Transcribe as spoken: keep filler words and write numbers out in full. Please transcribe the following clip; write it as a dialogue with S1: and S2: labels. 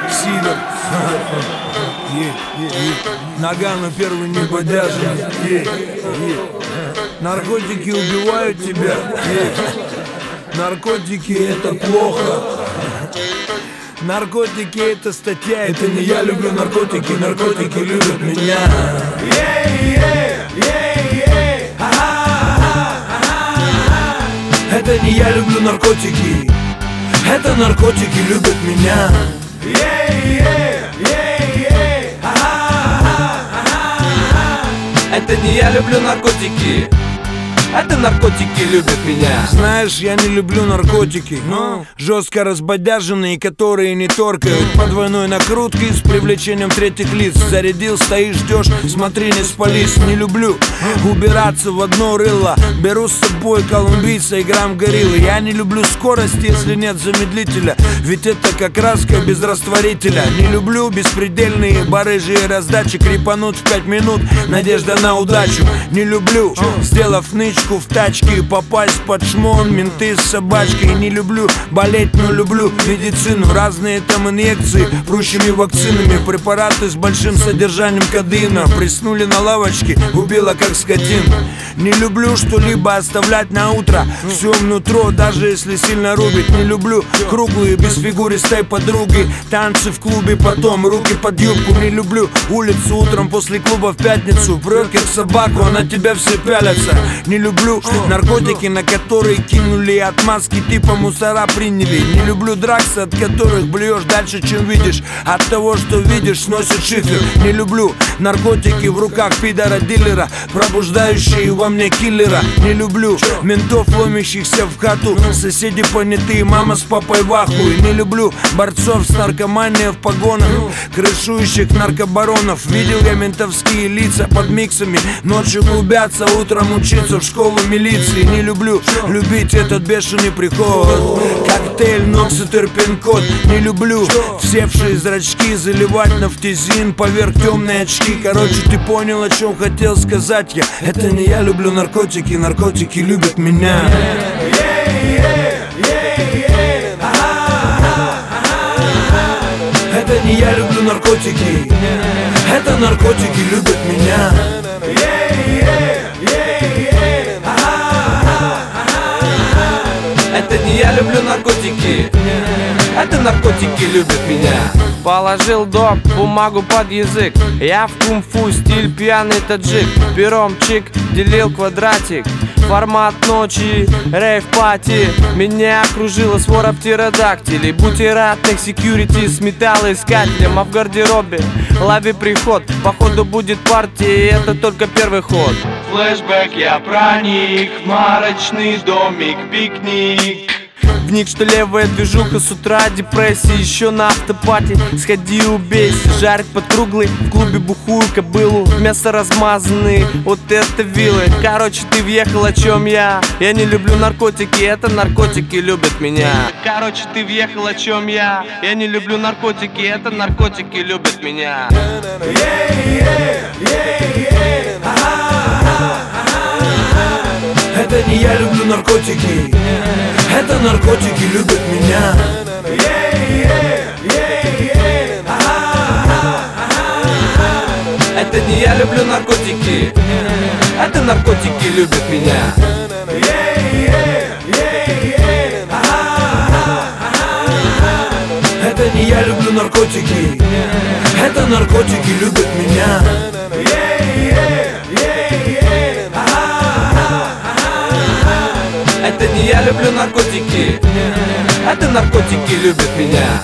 S1: Сидор. Нагано первый не подяжен. Наркотики убивают тебя. Наркотики это плохо. Наркотики это статья. Это не я люблю наркотики, наркотики любят меня. Это не я люблю наркотики, это наркотики любят меня.
S2: Это не я люблю наркотики, это наркотики любят меня.
S1: Знаешь, я не люблю наркотики, но жестко разбодяженные, которые не торкают. По двойной накрутке с привлечением третьих лиц. Зарядил, стоишь, ждешь, смотри, не спались. Не люблю убираться в одно рыло. Беру с собой колумбийца и грамм гориллы. Я не люблю скорость, если нет замедлителя, ведь это как краска без растворителя. Не люблю беспредельные барыжи и раздачи. Крепанут в пять минут, надежда на удачу. Не люблю, сделав нычку в тачке, попасть под шмон, менты с собачкой. Не люблю болеть, но люблю медицину. Разные там инъекции, прущими вакцинами. Препараты с большим содержанием кодеина. Приснули на лавочке, убила как скотин. Не люблю что-либо оставлять на утро. Все внутро, даже если сильно рубит. Не люблю круглые, бесфигуристой подруги. Танцы в клубе, потом руки под юбку. Не люблю улицу утром после клуба в пятницу. Прет как собаку, а на тебя все пялятся. Не люблю наркотики, на которые кинули отмазки, типа мусора приняли. Не люблю драксы, от которых блюешь дальше, чем видишь. От того, что видишь, сносит шифер. Не люблю наркотики в руках пидора-дилера, пробуждающие во мне киллера. Не люблю ментов, ломящихся в хату. Соседи понятые, мама с папой в ахуе. Не люблю борцов с наркоманией в погонах, крышующих наркобаронов. Видел я ментовские лица под миксами. Ночью клубятся, утром учиться в школу милиции. Не люблю любить этот бешеный приход. Коктейль, нокс и терпин-код. Не люблю всевшие зрачки заливать нафтизин поверх темной очки. Короче, ты понял, о чем хотел сказать я. Это не я люблю наркотики, наркотики любят меня. Это не я люблю наркотики, это наркотики любят меня.
S2: Это не я люблю наркотики, это наркотики любят меня. Положил доп, бумагу под язык. Я в кунг-фу, стиль пьяный таджик. Пером чик, делил квадратик. Формат ночи, рейв-пати. Меня окружила свора птеродактилей. Бутератных секьюрити с металлоискателем. А в гардеробе лови приход. Походу будет партия, и это только первый ход. Флэшбэк, я проник в марочный домик, пикник. Вник, что левая движуха с утра, депрессия, еще на автопате. Сходи убейся, жарить под круглый, в клубе бухую кобылу, мясо размазанные, вот это вилы. Короче, ты въехал, о чем я. Я не люблю наркотики, это наркотики любят меня. Короче, ты въехал, о чем я. Я не люблю наркотики, это наркотики любят меня.
S1: Это не я люблю наркотики, это наркотики любят меня.
S2: Это не я люблю наркотики, это наркотики любят меня.
S1: Это не я люблю наркотики, это наркотики любят меня.
S2: Это не я люблю наркотики, это наркотики любят меня.